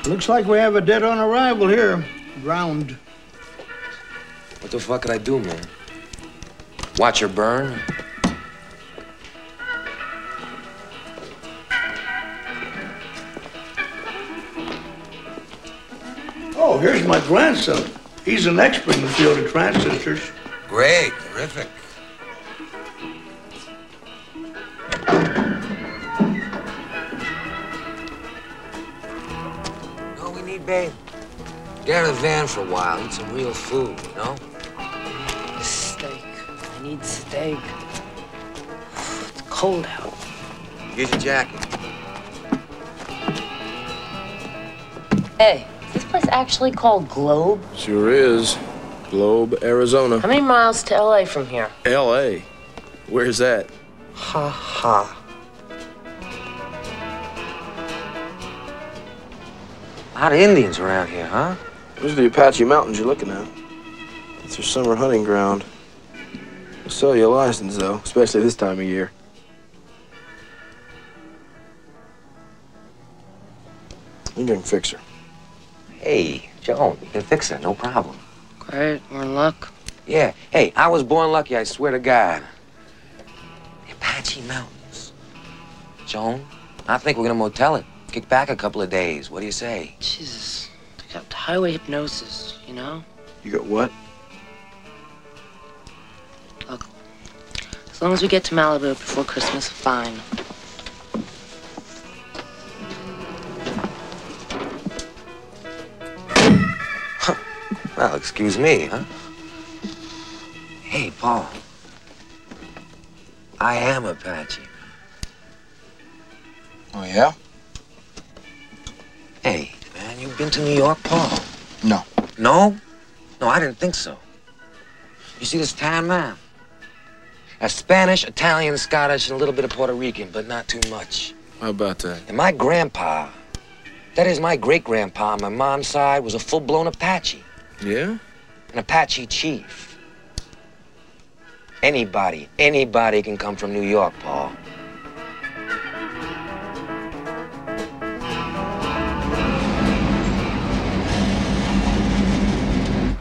Looks like we have a dead-on arrival here. Drowned. What the fuck could I do, man? Watch her burn? Oh, here's my grandson. He's an expert in the field of transistors. Great, terrific. No, we need, babe. Get out of the van for a while. Eat some real food, you know? Steak. I need steak. It's cold out. Here's your jacket. Hey, is this place actually called Globe? Sure is. Globe, Arizona. How many miles to LA from here? L.A.? Where's that? Ha ha. A lot of Indians around here, huh? Those are the Apache Mountains you're looking at. It's their summer hunting ground. They'll sell you a license, though, especially this time of year. You can fix her. Hey, Joan, you can fix that, no problem. Great, we're in luck. Yeah, hey, I was born lucky, I swear to God. The Apache Mountains. Joan, I think we're gonna motel it. Kick back a couple of days. What do you say? Jesus, they got highway hypnosis, you know? You got what? Look, as long as we get to Malibu before Christmas, fine. Well, excuse me, huh? Hey, Paul. I am Apache. Oh, yeah? Hey, man, you been to New York, Paul? No. No? No, I didn't think so. You see this tan man? That's Spanish, Italian, Scottish, and a little bit of Puerto Rican, but not too much. How about that? And my grandpa, that is my great-grandpa on my mom's side, was a full-blown Apache. Yeah? An Apache chief. Anybody can come from New York, Paul.